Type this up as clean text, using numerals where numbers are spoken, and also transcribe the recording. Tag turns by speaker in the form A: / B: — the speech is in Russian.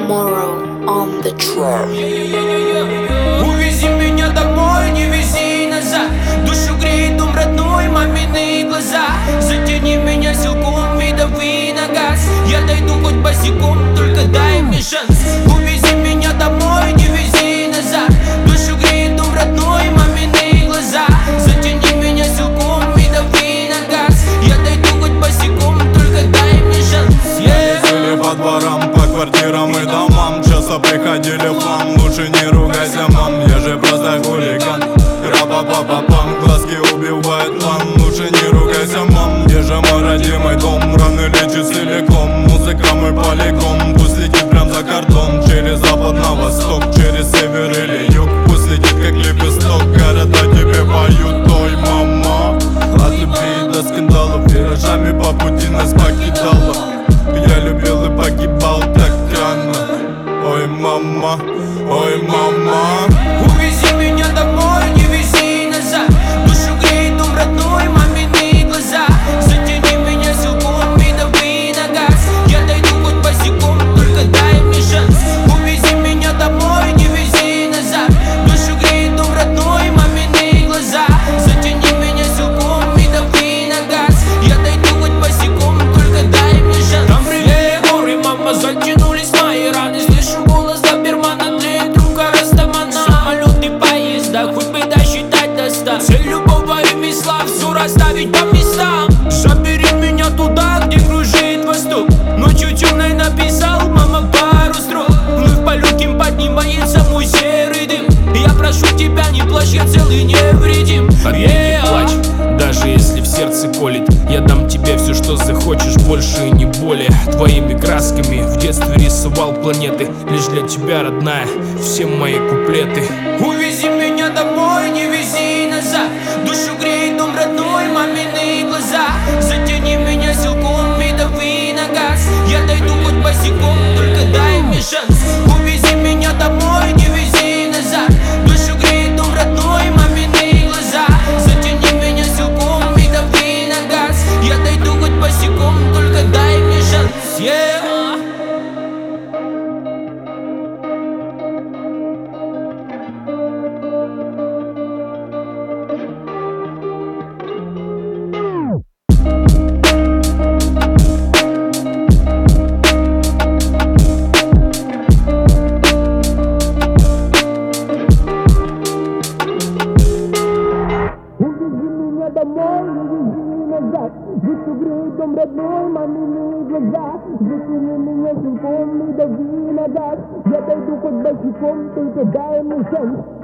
A: Tomorrow on the track.
B: Увези меня домой, не вези назад. Душу греет дом родной, мамины глаза. Затяни меня силком, и дави на газ. Я дойду хоть босиком, только дай мне шанс. Увези меня домой, не вези назад. Душу греет дом родной, мамины глаза. Затяни меня силком, и дави на газ. Я дойду хоть босиком, только дай мне шанс.
C: Ездили по дворам, по квартирам и домам. Часто приходили в хлам, лучше не ругайся, мам. Я же просто хулиган. Ра-па-па-па-пам, глазки убивают план. Лучше не ругайся, мам. Где же мой родимый дом? Раны лечит целиком. Музыка мой полигон. Пусть летит прям за кордон. Через запад на восток, через север или юг. Пусть летит как лепесток. Города тебе поют, ой, мама. От любви до скандалов, виражами по пути нас покидала. Я любил и погибал так рано. Ой, мама, ой, мама.
B: Увези меня домой, не вези назад. Душу греет дом родной, мамины глаза. Затяни меня силком, и дави на газ. Я дойду хоть босиком, только дай мне шанс. Увези меня домой, не вези назад. Душу греет дом родной, мамины глаза. Затяни меня силком, и дави на газ. Я дойду хоть босиком, только дай мне шанс. Там привет, горы, мама, затянулись мои раны. Слышу голос добермана, тлеет рука растамана. Самолеты, поезда, хоть бы досчитать до 100. Цель любого ремесла, все расставить по местам. Забери меня туда, где кружит восток. Ночью темной написал мама пару строк. Вновь по легким поднимается мой серый дым. Я прошу тебя, не плачь, я цел и невредим.
D: А ты не плачь, даже если в сердце колет. Я дам тебе все, что захочешь, больше и не более. Твоими красками в детстве рисовал планеты. Лишь для тебя, родная, все мои куплеты.
B: Увези меня домой, не вези назад. Душу греет дом родной, мамины глаза. Затяни меня силком, и дави на газ. Я дойду хоть босиком, только дай мне шанс. Увези меня домой, не вези назад. Душу греет дом родной, мамины глаза. Затяни меня силком, и дави на газ. Я дойду хоть босиком, только дай мне шанс. Домой, не вези назад. Душу греет дом родной, мамины глаза. Затяни меня силком, и дави на газ. Я дойду хоть босиком, только дай мне шанс.